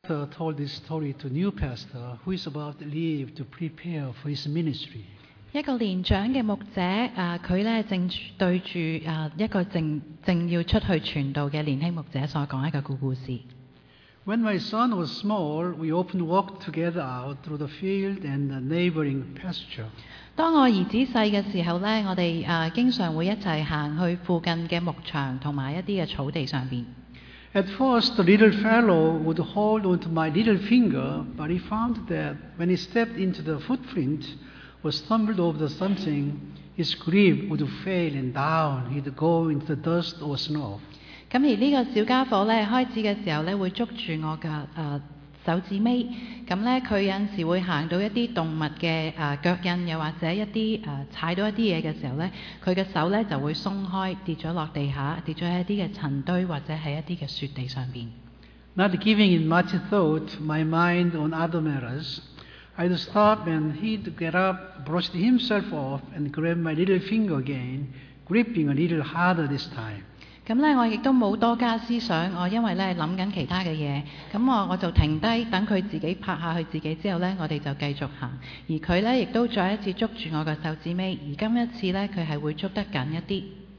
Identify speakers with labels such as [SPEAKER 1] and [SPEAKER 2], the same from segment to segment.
[SPEAKER 1] told this story to new pastor who is about to leave to prepare for his ministry.
[SPEAKER 2] 一個年長嘅牧者佢咧正對住一個正要出去傳道嘅年輕牧者所講一個故事。
[SPEAKER 1] When my son was small, we often walked together out through the field and the neighboring pasture.
[SPEAKER 2] 當我兒子細嘅時候咧，我哋經常會一齊行去附近嘅牧場同埋一啲嘅草地上邊。
[SPEAKER 1] At first, the little fellow would hold onto my little finger, but he found that when he stepped into the footprint or stumbled over something, his grip would fail and down. He'd go into the dust or snow.
[SPEAKER 2] 咁而呢個小家伙咧，開始嘅時候咧，會捉住我嘅手指尾，咁咧佢有陣時會行到一啲動物嘅腳印，又或者一啲踩到一啲嘢嘅時候咧，佢嘅手咧就會鬆開，跌咗落地下，跌咗喺一啲嘅塵堆或者喺一啲嘅雪地上邊。
[SPEAKER 1] Not giving it much thought, my mind on other matters, I'd stop and he'd get up, brush himself off, and grab my little finger again, gripping a little harder this time.
[SPEAKER 2] 咁咧，我亦都冇多加思想，我因為咧諗緊其他嘅嘢，咁我就停低，等佢自己拍下佢自己之後咧，我哋就繼續行。而佢咧亦都再一次捉住我嘅手指尾，而今一次咧佢係會捉得緊一啲。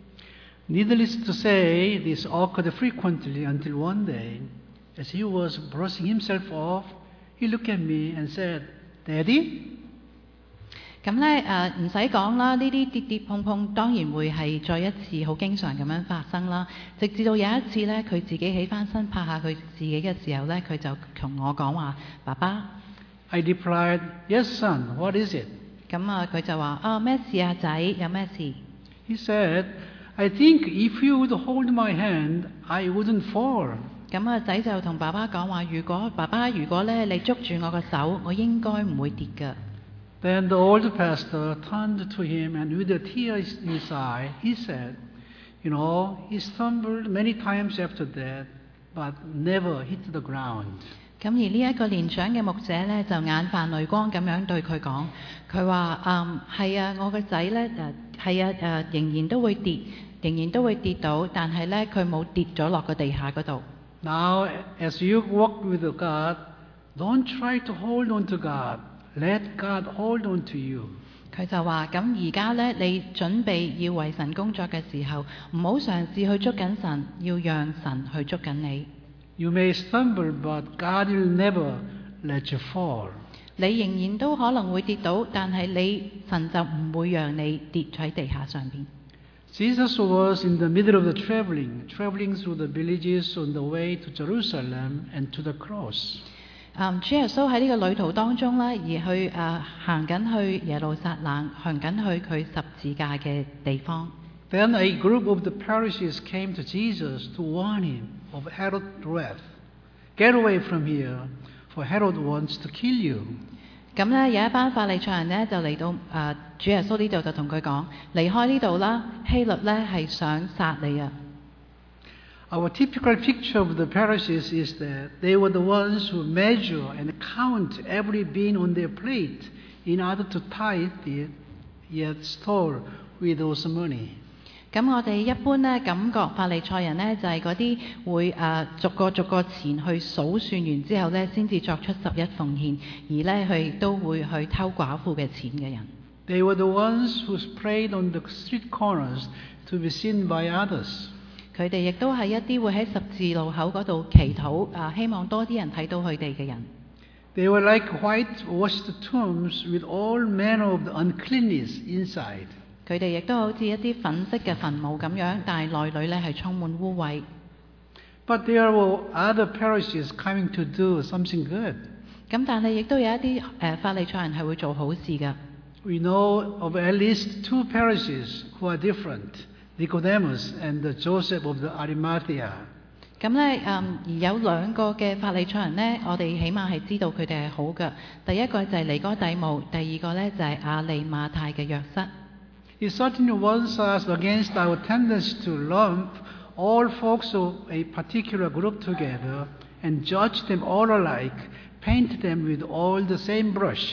[SPEAKER 1] Needless to say, this occurred frequently until one day, as he was brushing himself off, he looked at me and said, "Daddy?"
[SPEAKER 2] 咁咧唔使講啦，呢啲跌跌碰碰當然會係再一次好經常咁樣發生啦。直至到有一次咧，佢自己起翻身拍下佢自己嘅時候咧，佢就同我講話：爸爸。
[SPEAKER 1] I replied, "Yes, son. What is it?"
[SPEAKER 2] 咁佢就話：咩事啊，仔？有咩事？
[SPEAKER 1] He said, "I think if you would hold my hand, I wouldn't fall."
[SPEAKER 2] 咁仔就同爸爸講話：爸爸，如果咧你捉住我個手，我應該唔會跌㗎。
[SPEAKER 1] Then the old pastor turned to him and with a tear in his eye, he said, "You know, he stumbled many times after that, but never hit the ground."
[SPEAKER 2] 咁而呢一個年長嘅牧者咧，就眼泛淚光咁樣對佢講，佢話：係啊，我個仔咧係啊仍然都會跌到，但係咧佢冇跌咗落個地下嗰度。
[SPEAKER 1] Now, as you walk with God, don't try to hold on to God. Let God hold on to you.
[SPEAKER 2] 佢就話：咁而家咧，你準備要為神工作嘅時候，唔好嘗試去捉緊神，要讓神去捉緊你。
[SPEAKER 1] You may stumble, but God will never let you fall.
[SPEAKER 2] 你仍然都可能會跌倒，但係神就唔會讓你跌喺地下上邊。
[SPEAKER 1] Jesus was in the middle of the traveling through the villages on the way to Jerusalem and to the cross.
[SPEAKER 2] 主耶穌喺呢個旅途當中咧，而去行緊去耶路撒冷，行緊去佢十字架嘅地方。
[SPEAKER 1] Then a group of the Pharisees came to Jesus to warn him of Herod's wrath. Get away from here, for Herod wants to kill you.
[SPEAKER 2] 咁咧有一班法利賽人咧就嚟到主耶穌呢度就同佢講：離開呢度啦，希律咧係想殺你啊！
[SPEAKER 1] Our typical picture of the Pharisees is that they were the ones who measure and count every bean on their plate in order to tithe it, yet store with those money.
[SPEAKER 2] 咁我哋一般咧感覺法利賽人咧就係嗰啲會逐個錢去數算完之後咧，先至作出十一奉獻，而咧佢亦都會去偷寡婦嘅錢嘅人。
[SPEAKER 1] They were the ones who prayed on the street corners to be seen by others.
[SPEAKER 2] 佢哋亦都係一啲會喺十字路口嗰度祈禱希望多啲人睇到佢哋嘅人。
[SPEAKER 1] They were like whitewashed tombs with all manner of uncleanness inside.
[SPEAKER 2] 佢哋亦都好似一啲粉色嘅墳墓咁樣，但係內裏咧係充滿污穢。
[SPEAKER 1] But there were other Pharisees coming to do something good.
[SPEAKER 2] 咁但係亦都有一啲法利賽人係會做好事㗎。
[SPEAKER 1] We know of at least two Pharisees who are different, Nicodemus and Joseph of the Arimathea.
[SPEAKER 2] 咁咧而有兩個嘅法利賽人咧，我哋起碼係知道佢哋係好嘅。第一個就係尼哥底母，第二個咧就係亞利馬太嘅約瑟。
[SPEAKER 1] He certainly warns us against our tendency to lump all folks of a particular group together and judge them all alike, paint them with all the same brush.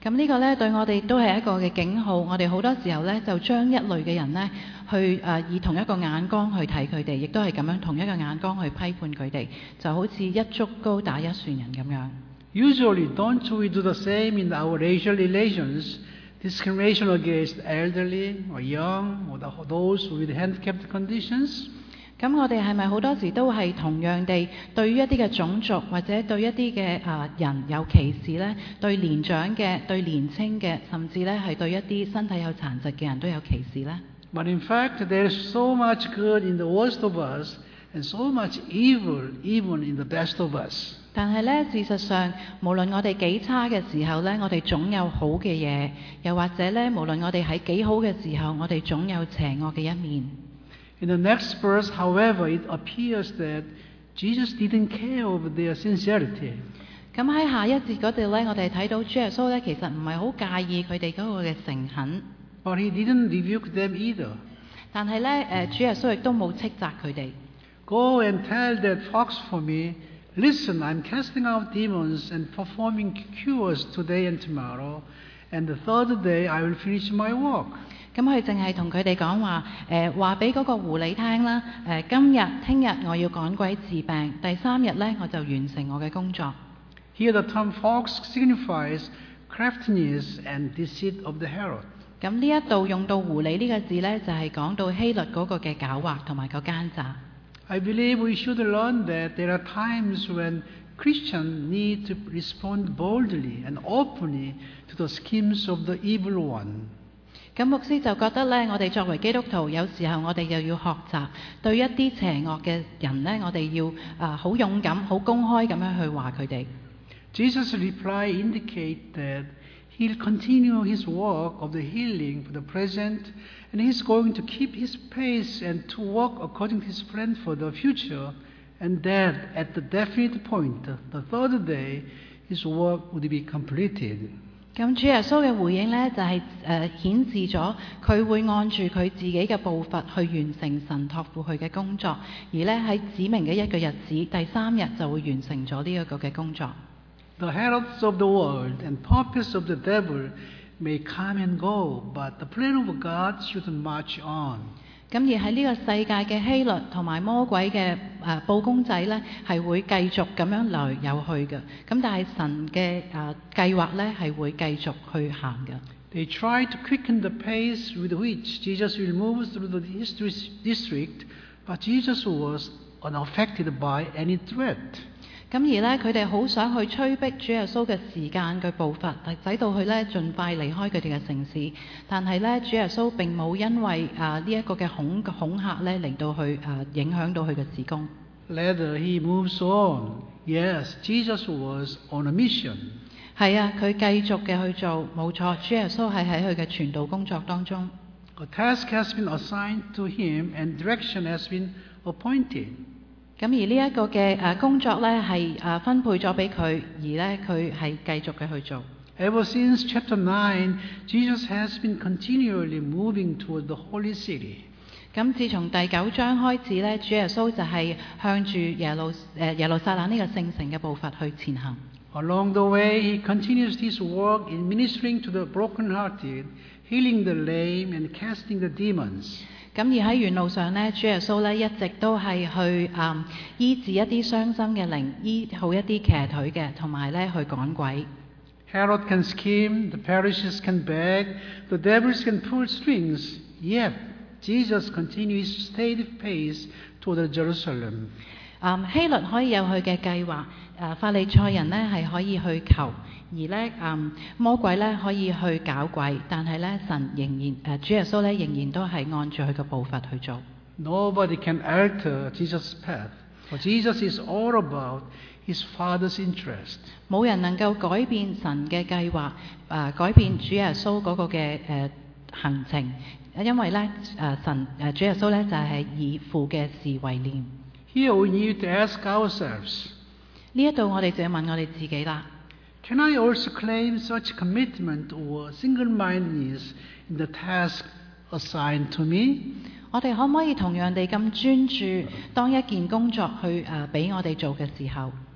[SPEAKER 2] 咁呢個呢，對我哋都係一個嘅警號。我哋好多時候呢，就將一類嘅人呢，去以同一個眼光去睇佢哋，亦都係咁樣同一個眼光去批判佢哋，就好似一竹篙打一船人咁樣。
[SPEAKER 1] Usually, don't we do the same in our racial relations? Discrimination against elderly or young or those with handicapped conditions?
[SPEAKER 2] 咁我哋係咪好多時都係同樣地對於一啲嘅種族或者對一啲嘅人有歧視呢？對年長嘅、對年青嘅，甚至呢係對一啲身體有殘疾嘅人都有歧視呢？
[SPEAKER 1] But in fact, there is so much good in the worst of us and so much evil even in the best of us.
[SPEAKER 2] 但係呢，事實上，無論我哋幾差嘅時候呢，我哋總有好嘅嘢；又或者呢，無論我哋喺幾好嘅時候，我哋總有邪惡嘅一面。
[SPEAKER 1] In the next verse, however, it appears that Jesus didn't care over their sincerity.
[SPEAKER 2] 咁喺下一節嗰度呢，我哋睇到主耶穌呢，其實唔係好介意佢哋嗰個嘅誠懇。
[SPEAKER 1] But he didn't rebuke them either.
[SPEAKER 2] 但係呢，主耶穌亦都冇斥責佢哋。
[SPEAKER 1] Go and tell that fox for me, listen, I'm casting out demons and performing cures today and tomorrow, and the third day I will finish my work.
[SPEAKER 2] 咁佢淨係同佢哋講話，話俾嗰個狐狸聽啦。今日、聽日我要趕鬼治病，第3日呢，我就完成我嘅工作。
[SPEAKER 1] Here the term fox signifies craftiness and deceit of the Herod.
[SPEAKER 2] 咁呢一度用到狐狸呢個字呢，就係講到希律嗰個嘅狡猾同埋個奸詐。
[SPEAKER 1] I believe we should learn that there are times when Christians need to respond boldly and openly to the schemes of the evil one.
[SPEAKER 2] 咁牧師就覺得呢，我哋作為基督徒，有時候我哋又要學習對一啲邪惡嘅人呢，我哋要好勇敢、好公開咁樣去話佢哋。
[SPEAKER 1] Jesus' reply indicates that he'll continue his work of the healing for the present, and he's going to keep his pace and to work according to his plan for the future, and that at the definite point, the third day, his work would be completed.
[SPEAKER 2] 咁主耶穌嘅回應呢，就係顯示咗佢會按住佢自己嘅步伐去完成神託付佢嘅工作，而呢喺指明嘅一個日子，第3日就會完成咗呢一個嘅工作。
[SPEAKER 1] The herods of the world and puppets of the devil may come and go, but the plan of God should march on.
[SPEAKER 2] 咁而喺呢個世界嘅希律同埋魔鬼嘅報公仔呢，係會繼續咁樣來有去嘅。咁但係神嘅計劃呢，係會繼續去行嘅。
[SPEAKER 1] They try to quicken the pace with which Jesus will move through the district, but Jesus was unaffected by any threat.
[SPEAKER 2] 咁而呢，佢哋好想去催逼主耶穌嘅時間嘅步伐，使到佢呢盡快離開佢哋嘅城市。但係呢，主耶穌並冇因為呢一個嘅恐嚇呢嚟到去影響到佢嘅事工。
[SPEAKER 1] Later, he moves on. Yes, Jesus was on a mission.
[SPEAKER 2] 係啊，佢繼續嘅去做，冇錯。主耶穌係喺佢嘅傳道工作當中。
[SPEAKER 1] A task has been assigned to him, and direction has been appointed.
[SPEAKER 2] 咁而呢一個嘅工作呢，係分配咗俾佢，而呢，佢係繼續嘅去做。
[SPEAKER 1] Ever since chapter 9, Jesus has been continually moving toward the holy city.
[SPEAKER 2] 咁自從第9章開始呢，主耶穌就係向住耶路撒冷呢個聖城嘅步伐去前行。
[SPEAKER 1] Along the way, he continues his work in ministering to the brokenhearted, healing the lame, and casting the demons.
[SPEAKER 2] 咁而喺沿路上呢，主耶穌呢一直都係去醫治一啲傷心嘅靈，醫好一啲騎腿嘅，同埋呢去趕鬼。
[SPEAKER 1] Herod can scheme, the parishes can beg, the devils can pull strings, yet Jesus continues his steady pace toward Jerusalem.
[SPEAKER 2] 希律可以有佢嘅計劃，法利賽人呢係可以去求，而呢魔鬼呢可以去搞鬼，但係呢神仍然主耶穌呢仍然都係按住佢嘅步伐去做。
[SPEAKER 1] Nobody can alter Jesus' path, for Jesus is all about his Father's interest.
[SPEAKER 2] 冇人能夠改變神嘅計劃，改變主耶穌嗰個嘅行程，因為呢主耶穌呢就係以父嘅事為念。
[SPEAKER 1] Here we need to ask ourselves,
[SPEAKER 2] 呢一度我哋就要問我哋自己啦。
[SPEAKER 1] Can I also claim such commitment or single-mindedness in the task assigned to me?
[SPEAKER 2] 我哋可唔可以同樣地咁專注，當一件工作去俾我哋做嘅時候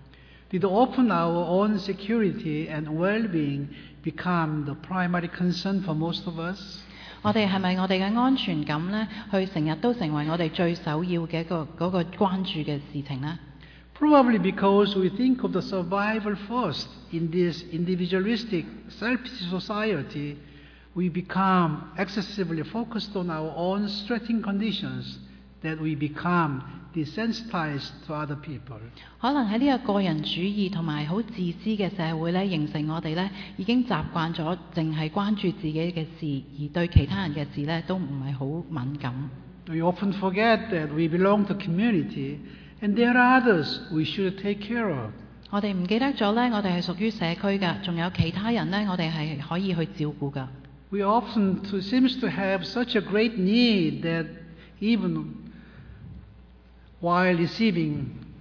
[SPEAKER 1] Did often our own security and well-being become the primary concern for most of us?
[SPEAKER 2] 我哋係咪我哋嘅安全感呢，去成日都成為我哋最首要嘅嗰個關注嘅事情呢？
[SPEAKER 1] Probably because we think of the survival first in this individualistic, selfish society, we become excessively focused on our own stressing conditions that we become desensitized to other people.
[SPEAKER 2] 可能喺呢個個人主義同埋好自私嘅社會呢，形成我哋呢已經習慣咗淨係關注自己嘅事，而對其他人嘅事呢都唔係好敏感。
[SPEAKER 1] We often forget that we belong to community and there are others we should take care of.
[SPEAKER 2] 我哋唔記得咗呢，我哋係屬於社區㗎，仲有其他人呢，我哋係可以去照顧㗎。
[SPEAKER 1] We often seems to have such a great need that even while receiving,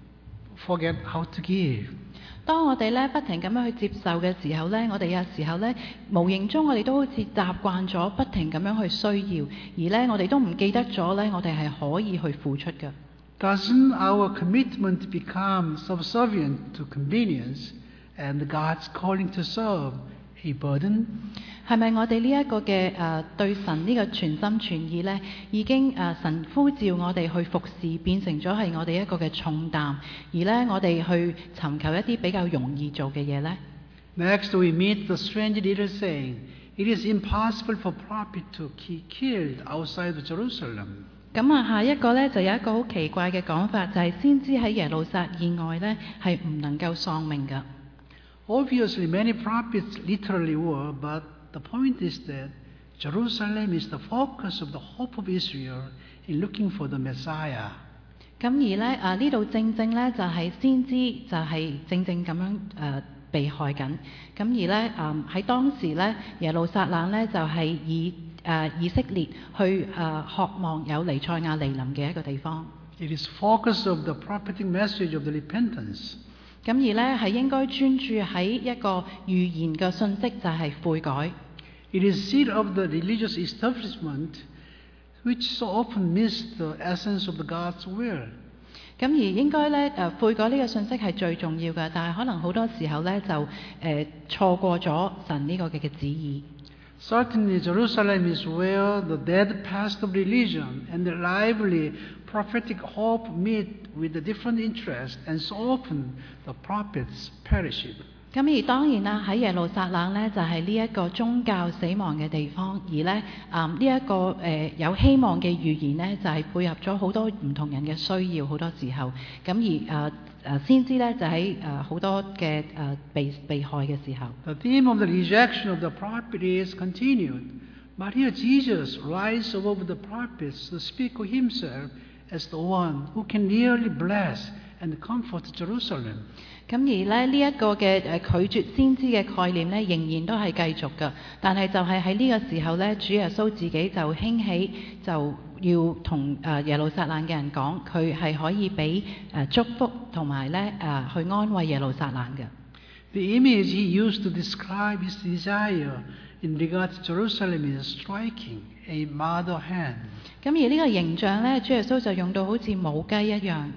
[SPEAKER 1] forget how to give.
[SPEAKER 2] 當我哋呢不停咁樣去接受嘅時候呢，我哋有時候呢無形中我哋都好似習慣咗不停咁樣去需要，而呢我哋都唔記得咗呢，我哋係可以去付出嘅。
[SPEAKER 1] Doesn't our commitment become subservient to convenience and God's calling to serve a burden?
[SPEAKER 2] 係咪我哋呢一個嘅對神呢個全心全意呢，已經神呼召我哋去服侍，變成咗係我哋一個嘅重擔，而呢我哋去尋求一啲比較容易做嘅嘢呢？
[SPEAKER 1] Next, we meet the strange little saying, "It is impossible for prophet to be killed outside of Jerusalem."
[SPEAKER 2] 咁下一個呢，就有一個好奇怪嘅講法，就係先知喺耶路撒以外呢，係唔能夠喪命㗎。
[SPEAKER 1] Obviously, many prophets literally were, but the point is that Jerusalem is the focus of the hope of Israel in looking for the Messiah.
[SPEAKER 2] 咁而呢呢度正正呢，就係先知就係正正咁樣被害緊。咁而呢喺當時呢，耶路撒冷呢，就係以色列去渴望有彌賽亞嚟臨嘅一個地方。
[SPEAKER 1] It is focus of the prophetic message of the repentance.
[SPEAKER 2] 咁而呢係應該專注喺一個預言嘅信息，就係悔改。
[SPEAKER 1] It is seed of the religious establishment which so often miss the essence of the God's will.
[SPEAKER 2] 咁而應該呢悔改呢個信息係最重要嘅，但係可能好多時候呢，就錯過咗神呢個嘅旨意。
[SPEAKER 1] Certainly, Jerusalem is where the dead past of religion and the lively prophetic hope meet with the different interests, and so often the prophets perish.
[SPEAKER 2] 咁而當然啦，喺耶路撒冷呢，就係呢一個宗教死亡嘅地方，而呢呢一個有希望嘅預言呢，就係配合咗好多唔同人嘅需要，好多時候。咁而先知呢，就喺好多嘅被害嘅時候。
[SPEAKER 1] The theme of the rejection of the prophet is continued, but here Jesus rises above the prophets to speak of himself as the one who can really bless and comfort Jerusalem.
[SPEAKER 2] 咁而呢一個嘅拒絕先知嘅概念呢，仍然都係繼續㗎。但係就係喺呢個時候呢，主耶穌自己就興起，就要同耶路撒冷嘅人講，佢係可以俾祝福同埋呢去安慰耶路撒冷嘅。
[SPEAKER 1] The image he used to describe his desire in regard to Jerusalem is striking, a mother hen.
[SPEAKER 2] 咁而呢個形象呢，主耶穌就用到好似母雞一樣。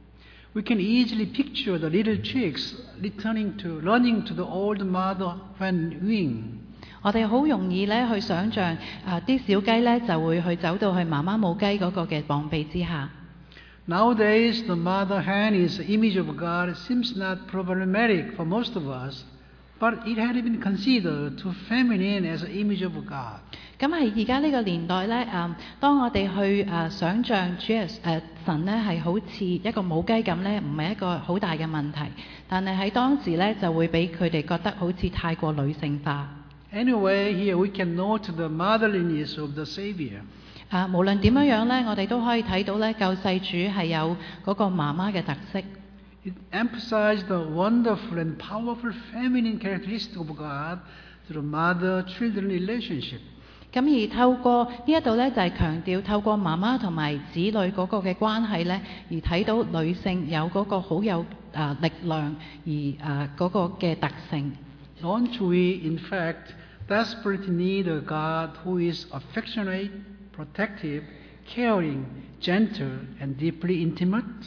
[SPEAKER 1] We can easily picture the little chicks running to the old mother hen wing.
[SPEAKER 2] 我哋好容易呢去想像啲小雞呢就會去走到去媽媽母雞嗰個嘅膀臂之下。
[SPEAKER 1] Nowadays, the mother hen is the image of God seems not problematic for most of us, but it had been considered too feminine as an image of God.
[SPEAKER 2] 咁係而家呢個年代呢，當我哋去想像神呢係好似一個母雞咁呢，唔係一個好大嘅問題，但係喺當時呢，就會俾佢哋覺得好似太過女性化。
[SPEAKER 1] Anyway, here we can note the motherliness of the Savior.
[SPEAKER 2] 無論點樣呢，我哋都可以睇到呢，救世主係有嗰個媽媽嘅特色。
[SPEAKER 1] It emphasized the wonderful and powerful feminine characteristic of God through mother-children relationship.
[SPEAKER 2] 咁而透過呢一度呢，就係強調透過媽媽同埋子女嗰個嘅關係呢，而睇到女性有嗰個好有力量而嗰個嘅特性。
[SPEAKER 1] Don't we, in fact, desperately need a God who is affectionate, protective, caring, gentle, and deeply intimate?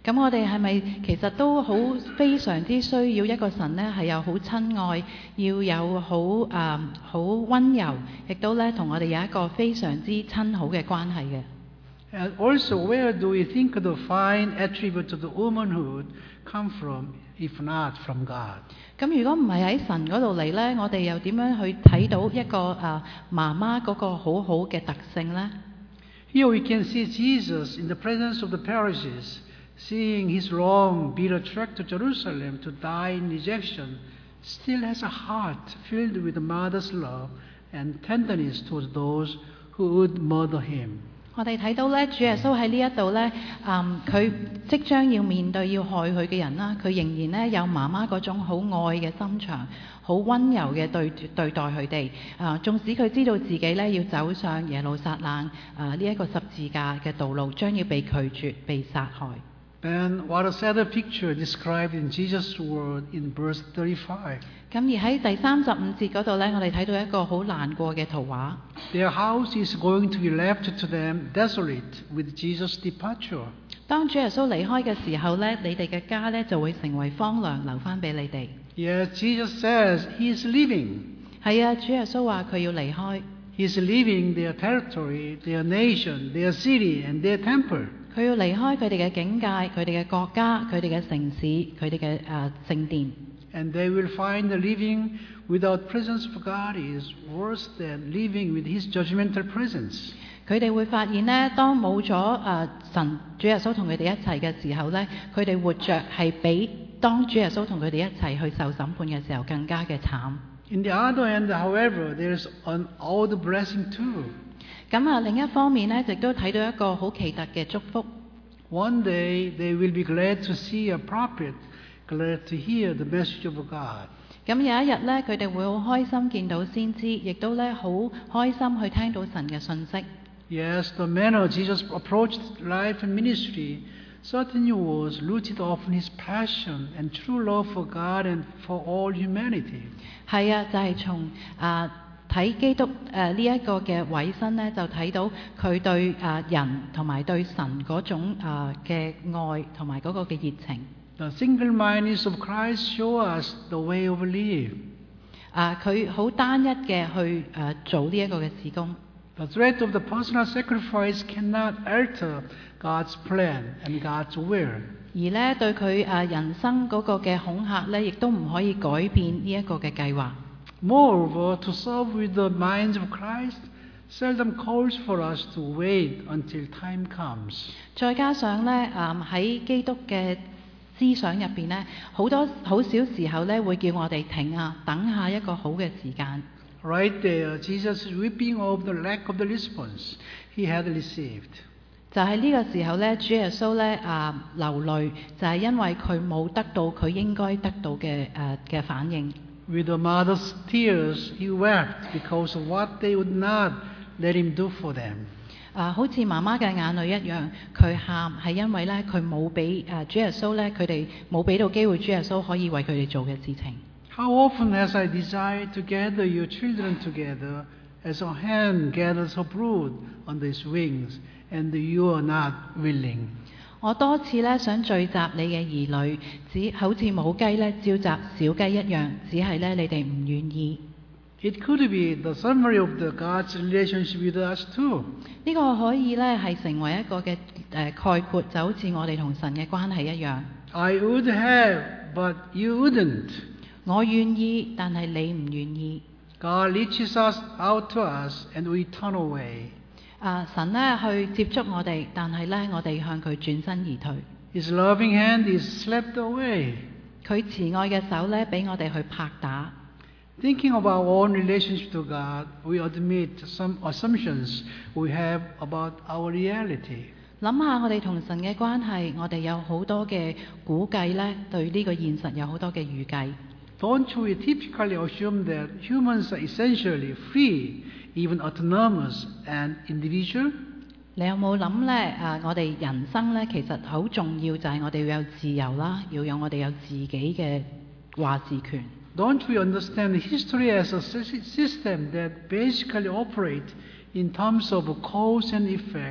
[SPEAKER 2] 咁我哋係咪其實都好非常之需要一個神呢？係有好親愛，要有好温柔，亦都咧同我哋有一個非常之親好嘅關係嘅。
[SPEAKER 1] And also, where do we think the fine attributes of the womanhood come from, if not from God?
[SPEAKER 2] 咁如果唔係喺神嗰度嚟呢，我哋又點樣去睇到一個媽媽嗰個好好嘅特性呢？
[SPEAKER 1] Here we can see Jesus in the presence of the Pharisees, seeing his long bitter trek to Jerusalem to die in rejection, still has a heart filled with mother's love and tenderness towards those who would murder him.
[SPEAKER 2] 我哋睇到咧，主耶穌喺呢一度咧，佢即將要面對要害佢嘅人啦，佢仍然咧有媽媽嗰種好愛嘅心腸，好温柔嘅對待佢哋。縱使佢知道自己咧要走上耶路撒冷呢一個十字架嘅道路，將要被拒絕、被殺害。
[SPEAKER 1] And what a sadder picture described in Jesus' word in verse 35.
[SPEAKER 2] 咁而喺第35節嗰度咧，我哋睇到一個好難過嘅圖畫。
[SPEAKER 1] Their house is going to be left to them desolate with Jesus' departure.
[SPEAKER 2] 當主耶穌離開嘅時候咧，你哋嘅家咧就會成為荒涼，留翻俾你哋。
[SPEAKER 1] Yes, Jesus says he is leaving.
[SPEAKER 2] 係啊，主耶穌話佢要離開。
[SPEAKER 1] He is leaving their territory, their nation, their city, and their temple.
[SPEAKER 2] 佢要離開佢哋嘅境界、佢哋嘅國家、佢哋嘅城市、佢哋嘅聖殿。
[SPEAKER 1] And they will find that living without presence of God is worse than living with his judgmental presence.
[SPEAKER 2] 佢哋會發現呢，當冇咗神主耶穌同佢哋一齊嘅時候呢，佢哋活着係比當主耶穌同佢哋一齊去受審判嘅時候更加嘅慘。
[SPEAKER 1] In the other hand, however, there is an odd blessing too.
[SPEAKER 2] 咁另一方面呢，亦都睇到一個好奇特嘅祝福。
[SPEAKER 1] One day they will be glad to see a prophet, glad to hear the message of God.
[SPEAKER 2] 咁有一日呢，佢哋會好開心見到先知，亦都咧好開心去聽到神嘅信息。
[SPEAKER 1] Yes, the manner Jesus approached life and ministry certainly was rooted often his passion and true love for God and for all humanity.
[SPEAKER 2] 係啊，就係從睇基督呢一個嘅委身呢，就睇到佢對人同埋對神嗰種嘅愛同埋嗰個嘅熱情。
[SPEAKER 1] The single-mindedness of Christ show us the way of life.
[SPEAKER 2] 佢好單一嘅去做呢一個嘅事工。
[SPEAKER 1] The threat of the personal sacrifice cannot alter God's plan and God's will.
[SPEAKER 2] 而呢對佢人生嗰個嘅恐嚇呢，亦都唔可以改變呢一個嘅計劃。
[SPEAKER 1] Moreover, to serve with the minds of Christ seldom calls for us to wait until time comes.
[SPEAKER 2] 再加上呢，喺基督嘅思想入邊呢，好少時候呢會叫我哋停下，等下一個好嘅時間。
[SPEAKER 1] Right there, Jesus is weeping over the lack of the response he had received.
[SPEAKER 2] 就係呢個時候呢，主耶穌呢流淚，就係因為佢冇得到佢應該得到嘅反應。
[SPEAKER 1] With a mother's tears, he wept because of what they would not let him do for them.
[SPEAKER 2] 好似媽媽嘅眼淚一樣，佢喊係因為呢，佢冇俾主耶穌呢，佢哋冇俾到機會主耶穌可以為佢哋做嘅事情。
[SPEAKER 1] How often has I desired to gather your children together as a hen gathers her brood under its wings, and you are not willing.
[SPEAKER 2] 我多次呢想聚集你嘅兒女，只好似母雞呢召集小雞一樣，只係呢你哋唔願意。
[SPEAKER 1] It could be the summary of the God's relationship with us too.
[SPEAKER 2] 呢個可以呢係成為一個嘅概括，就好似我哋同神嘅關係一樣。
[SPEAKER 1] I would have, but you wouldn't.
[SPEAKER 2] 我願意，但係你唔願意。
[SPEAKER 1] God reaches us out to us, and we turn away.
[SPEAKER 2] 神呢去接觸我哋，但係呢我哋向佢轉身而退。
[SPEAKER 1] His loving hand is slapped away.
[SPEAKER 2] 佢慈愛嘅手呢俾我哋去拍打。
[SPEAKER 1] Thinking of our own relationship to God, we admit some assumptions we have about our reality.
[SPEAKER 2] 諗下我哋同神嘅關係，我哋有好多嘅估計呢，對呢個現實有好多嘅預計。
[SPEAKER 1] Don't we typically assume that humans are essentially free, even autonomous and individual?
[SPEAKER 2] 你有冇諗呢？我哋人生呢，其實好重要就係我哋要有自由啦，要有我哋有自己嘅話事權。
[SPEAKER 1] Don't we understand history as a system that basically operates in terms of cause and effect,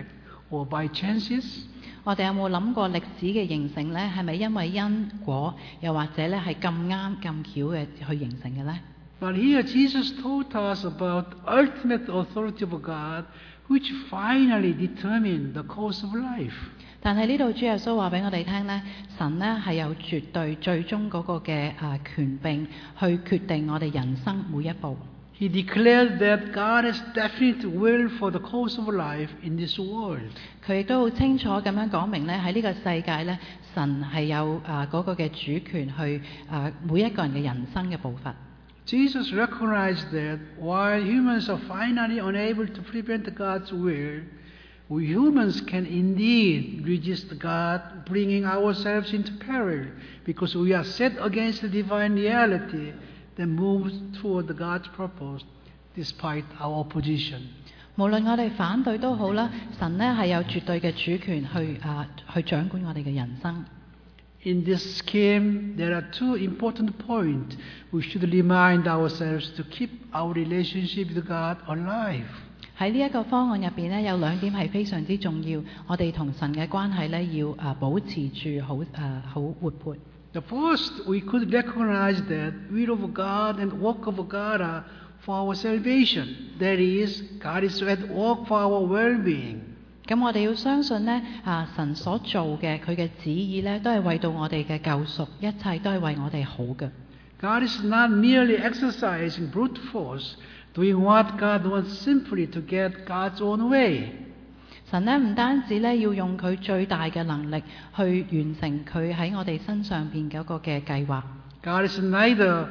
[SPEAKER 1] or by chances?
[SPEAKER 2] 我哋有冇諗過歷史嘅形成呢？係咪因為因果，又或者咧係咁啱咁巧嘅去形成嘅呢？
[SPEAKER 1] But here Jesus taught us about ultimate authority of God, which finally determined the course of life.
[SPEAKER 2] 但係呢度主耶穌話俾我哋聽呢，神呢係有絕對最終嗰個嘅權柄去決定我哋人生每一步。
[SPEAKER 1] He declared that God has definite will for the course of life in this world.
[SPEAKER 2] 佢亦都好清楚咁樣講明呢，喺呢個世界呢，神係有嗰個嘅主權去每一個人嘅人生嘅步伐。
[SPEAKER 1] Jesus recognized that while humans are finally unable to prevent God's will, we humans can indeed resist God, bringing ourselves into peril because we are set against the divine reality that moves toward God's purpose despite our opposition.
[SPEAKER 2] 無論我哋反對都好啦，神呢係有絕對嘅主權去掌管我哋嘅人生。
[SPEAKER 1] In this scheme, there are two important points we should remind ourselves to keep our relationship with God alive.
[SPEAKER 2] 喺呢一個方案入邊呢，有兩點係非常之重要，我哋同神嘅關係呢，要保持住好活潑。
[SPEAKER 1] The first, we could recognize that will of God and work of God are for our salvation. That is, God is at work for our well-being.
[SPEAKER 2] 咁我哋要相信呢，神所做嘅佢嘅旨意呢，都係為到我哋嘅救贖，一切都係為我哋好嘅。
[SPEAKER 1] God is not merely exercising brute force, doing what God wants simply to get God's own way.
[SPEAKER 2] 神呢唔單止呢要用佢最大嘅能力去完成佢喺我哋身上邊嗰個嘅計劃。
[SPEAKER 1] God is neither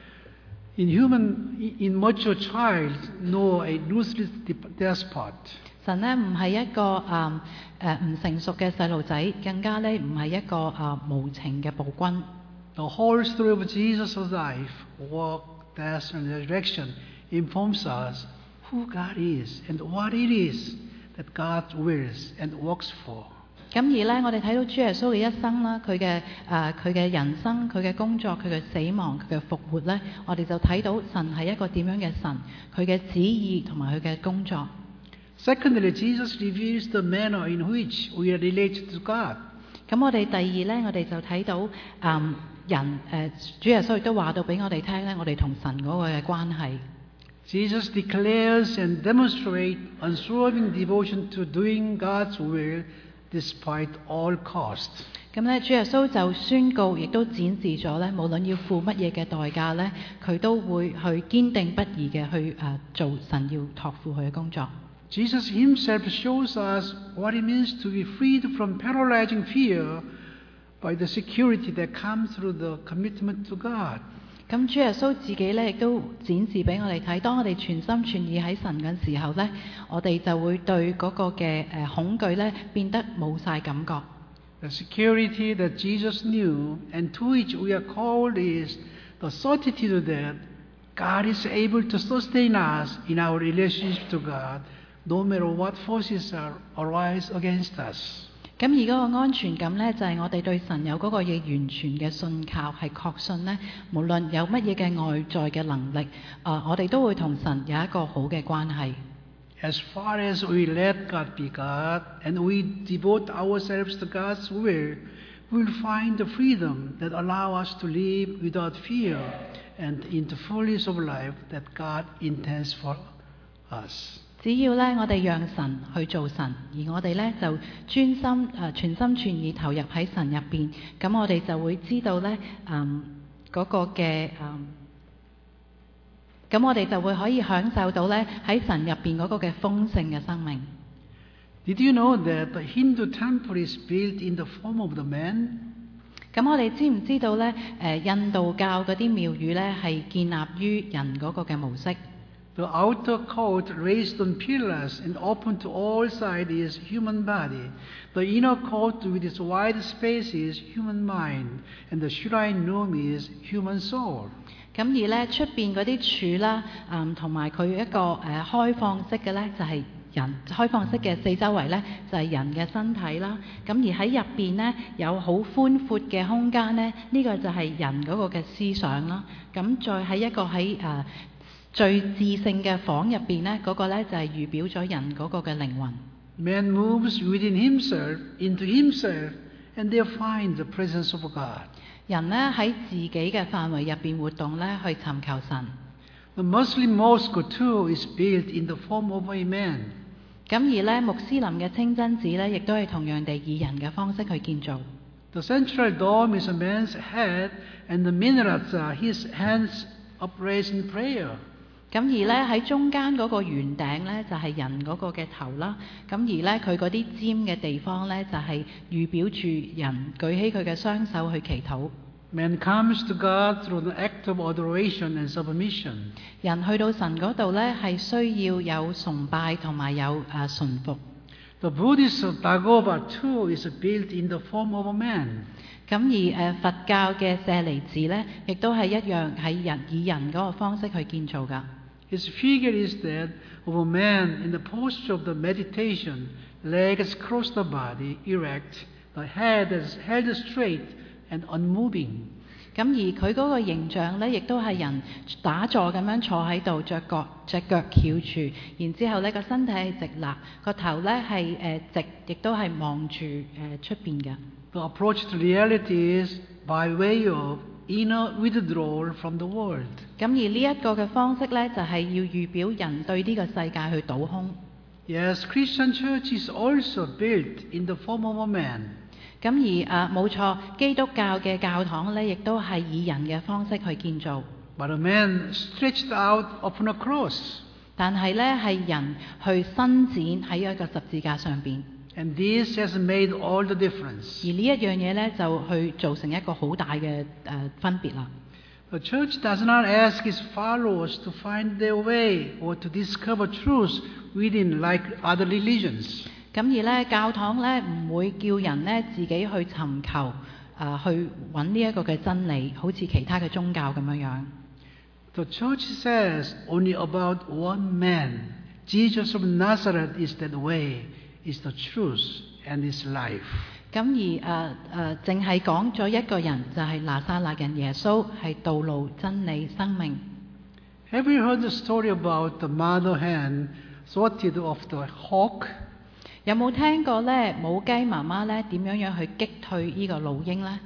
[SPEAKER 1] immature child nor a ruthless despot.
[SPEAKER 2] 神呢唔係一個唔成熟嘅細路仔，更加呢唔係一個無情嘅暴君。
[SPEAKER 1] The whole story of Jesus' life, work, death, and resurrection informs us who God is and what it is that God wills and works for.
[SPEAKER 2] 咁而呢，我哋睇到主耶穌嘅一生啦，佢嘅人生、佢嘅工作、佢嘅死亡、佢嘅復活呢，我哋就睇到神係一個點樣嘅神，佢嘅旨意同埋佢嘅工作。
[SPEAKER 1] Secondly, Jesus reveals the manner in which we are related to God.
[SPEAKER 2] 咁我哋第二呢，我哋就睇到主耶穌亦都話到俾我哋聽呢，我哋同神嗰個嘅關係。
[SPEAKER 1] Jesus declares and demonstrates unswerving devotion to doing God's will despite all cost.
[SPEAKER 2] 咁呢，主耶穌就宣告，亦都展示咗呢，無論要付乜嘢嘅代價呢，佢都會去堅定不移嘅去做神要託付佢嘅工作。
[SPEAKER 1] Jesus himself shows us what it means to be freed from paralyzing fear by the security that comes through the commitment to God.
[SPEAKER 2] 咁主耶穌自己呢，亦都展示俾我哋睇，當我哋全心全意喺神嘅時候呢，我哋就會對嗰個嘅恐懼呢變得冇晒感覺。
[SPEAKER 1] The security that Jesus knew and to which we are called is the certitude that God is able to sustain us in our relationship to God, no matter what forces arise against us.
[SPEAKER 2] 咁而嗰個安全感呢，就係我哋對神有嗰個嘢完全嘅信靠，係確信呢，無論有乜嘢嘅外在嘅能力，我哋都會同神有一個好嘅關係。
[SPEAKER 1] As far as we let God be God and we devote ourselves to God's will, we'll find the freedom that allow us to live without fear and in the fullness of life that God intends for us.
[SPEAKER 2] 只要呢，我哋讓神去做神，而我哋呢就專心全心全意投入喺神入邊，咁我哋就會知道呢，嗰個嘅咁我哋就會可以享受到呢喺神入邊嗰個嘅豐盛嘅生命。
[SPEAKER 1] Did you know that the Hindu temple is built in the form of the man?
[SPEAKER 2] 咁我哋知唔知道呢？印度教嗰啲廟宇呢係建立於人嗰個嘅模式。
[SPEAKER 1] The outer court raised on pillars and open to all sides is human body. The inner court with its wide space is human mind, and the shrine room is human soul.
[SPEAKER 2] 咁而呢出邊嗰啲柱啦，同埋佢一個開放式嘅呢，就係人開放式嘅四周圍呢，就係人嘅身體啦。咁而喺入邊呢，有好寬闊嘅空間呢，呢個就係人嗰個嘅思想啦。咁再喺一個喺最至聖嘅房入邊呢，嗰個呢就係預表咗人嗰個嘅靈魂。
[SPEAKER 1] Man moves within himself, into himself, and there finds the presence of God.
[SPEAKER 2] 人呢喺自己嘅範圍入邊活動呢，去尋求神。
[SPEAKER 1] The Muslim mosque too is built in the form of a man.
[SPEAKER 2] 咁而呢，穆斯林嘅清真寺呢，亦都係同樣地以人嘅方式去建造。
[SPEAKER 1] The central dome is a man's head, and the minarets are his hands upraised in prayer.
[SPEAKER 2] 咁而呢，喺中間嗰個圓頂呢，就係人嗰個嘅頭啦。咁而呢，佢嗰啲尖嘅地方呢，就係預表住人舉起佢嘅雙手去祈禱。
[SPEAKER 1] Man comes to God through the act of adoration and submission.
[SPEAKER 2] 人去到神嗰度呢，係需要有崇拜同埋有順服。
[SPEAKER 1] The Buddhist Dagoba too is built in the form of a man.
[SPEAKER 2] 咁而佛教嘅舍利子呢，亦都係一樣係以人嗰個方式去建造㗎。
[SPEAKER 1] His figure is that of a man in the posture of the meditation, legs cross the body, erect, the head is held straight and unmoving.
[SPEAKER 2] 咁而佢嗰個形象呢，亦都係人打坐咁樣坐喺度，隻腳翹住，然之後呢個身體係直立，個頭呢係直，亦都係望住出邊嘅。
[SPEAKER 1] The approach to reality is by way of inner withdrawal from the world.
[SPEAKER 2] 咁而呢一個嘅方式呢，就係要預表人對呢個世界去倒空。
[SPEAKER 1] Yes, Christian church is also built in the form of a man.
[SPEAKER 2] 咁而冇錯，基督教嘅教堂呢，亦都係以人嘅方式去建造。
[SPEAKER 1] But a man stretched out upon a cross.
[SPEAKER 2] 但係呢，係人去伸展喺一個十字架上邊。
[SPEAKER 1] And this has made all the difference.
[SPEAKER 2] 而呢一樣嘢呢，就去造成一個好大嘅分別啦。
[SPEAKER 1] The church does not ask its followers to find their way or to discover truth within like other religions.
[SPEAKER 2] 咁而呢，教堂呢唔會叫人呢自己去尋求去揾呢一個嘅真理，好似其他嘅宗教咁樣樣。
[SPEAKER 1] The church says only about one man. Jesus of Nazareth is that way, is the truth, and is life.
[SPEAKER 2] 咁而淨係講咗一個人，就係拿撒勒人耶穌，係道路、真理、生命。
[SPEAKER 1] Have you heard the story about the mother hen thwarted of the hawk?
[SPEAKER 2] 有冇聽過呢？母雞媽媽呢點樣去擊退呢個老鷹呢？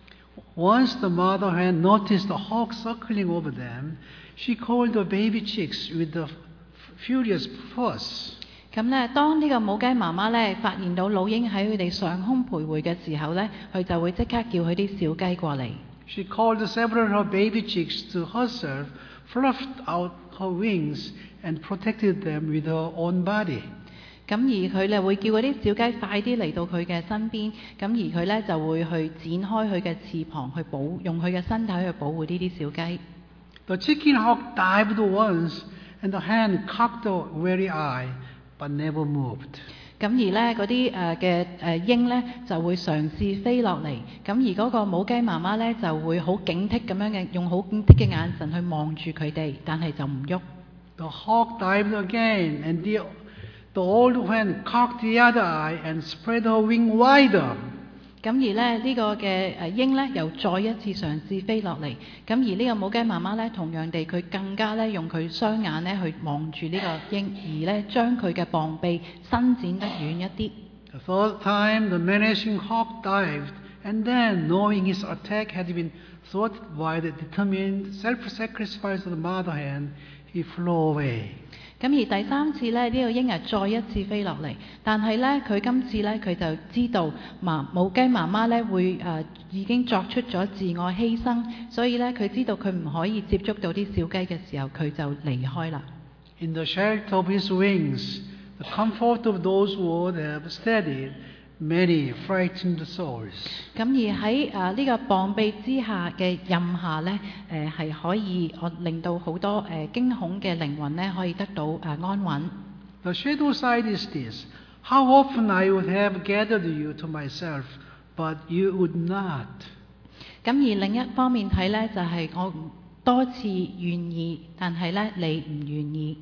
[SPEAKER 1] Once the mother hen noticed the hawk circling over them, she called the baby chicks with the furious fuss.
[SPEAKER 2] 咁呢，當呢個母雞媽媽呢發現到老鷹喺佢哋上空徘徊嘅時候呢，佢就會即刻叫佢啲小雞過嚟。
[SPEAKER 1] She called several of her baby chicks to herself, fluffed out her wings, and protected them with her own body.
[SPEAKER 2] 咁而佢呢會叫嗰啲小雞快啲嚟到佢嘅身邊，咁而佢呢就會去展開佢嘅翅膀去用佢嘅身體去保護呢啲小雞。
[SPEAKER 1] The chicken hawk dived once, and the hen cocked a wary eye, but never moved.
[SPEAKER 2] 咁而呢嗰啲嘅鷹呢就會嘗試飛落嚟，咁而嗰個母雞媽媽呢就會好警惕咁樣嘅，用好警惕嘅眼神去望住佢哋，但係就唔喐。
[SPEAKER 1] The hawk dived again, and the old hen cocked the other eye and spread her wing wider.
[SPEAKER 2] 咁而呢個嘅鷹呢又再一次嘗試飛落嚟，咁而呢個母雞媽媽呢同樣地佢更加呢用佢雙眼呢去望住呢個鷹，而呢將佢嘅膀臂伸展得遠一啲。
[SPEAKER 1] The third time the menacing hawk dived, and then, knowing his attack had been thwarted by the determined self-sacrifice of the mother hen, he flew away.
[SPEAKER 2] 咁而第三次呢，呢個鷹再一次飛落嚟，但係呢，佢今次呢，佢就知道母雞媽媽呢會已經作出咗自我犧牲，所以呢，佢知道佢唔可以接觸到啲小雞嘅時候，佢就離開啦。
[SPEAKER 1] In the shelter of his wings, the comfort of those who have steadied many frightened souls.
[SPEAKER 2] 咁而喺呢個膀臂之下嘅蔭下呢，係可以令到好多驚恐嘅靈魂呢可以得到安穩。
[SPEAKER 1] The shadow side is this: how often I would have gathered you to myself, but you would not.
[SPEAKER 2] 咁而另一方面睇呢，就係我多次願意，但係呢，你唔願意。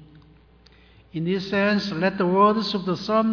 [SPEAKER 1] In this sense, let the words of the Psalm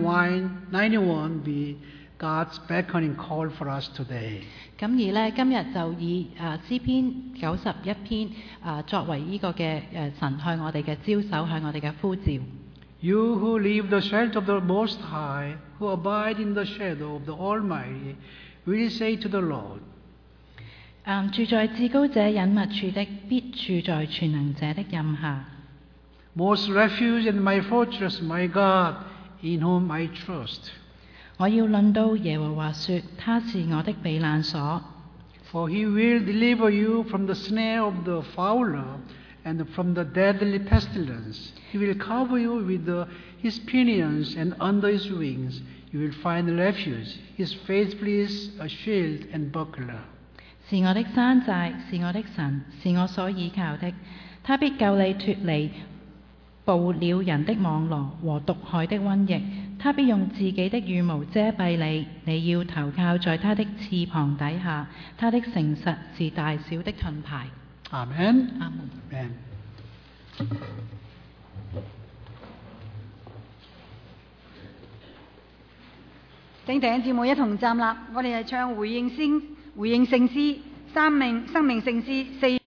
[SPEAKER 1] 91 be God's beckoning call for us today.
[SPEAKER 2] 咁而呢，今日就以詩篇91篇作為呢個嘅神向我哋嘅招手，向我哋嘅呼召。
[SPEAKER 1] You who leave the shelter of the Most High, who abide in the shadow of the Almighty, will say to the Lord,
[SPEAKER 2] 住在至高者隱密處的，必住在全能者的蔭下。
[SPEAKER 1] Most refuge and my fortress, my God, in whom I trust.
[SPEAKER 2] 我要論到耶和華說，他是我的避難所。
[SPEAKER 1] For he will deliver you from the snare of the fowler and from the deadly pestilence. He will cover you with his pinions, and under his wings you will find refuge. His faithful is a shield and buckler.
[SPEAKER 2] 是我的山寨，是我的神，是我所倚靠的。他必救你脱離捕鳥人的網羅和毒害的瘟疫。他必用自己的羽毛遮蔽你，你要投靠在他的翅膀底下。他的誠實是大小的盾牌。
[SPEAKER 1] Amen.
[SPEAKER 2] Amen.
[SPEAKER 1] Amen.
[SPEAKER 3] 請弟兄姊妹一同站立，我哋係唱回應聖詩生命聖詩4。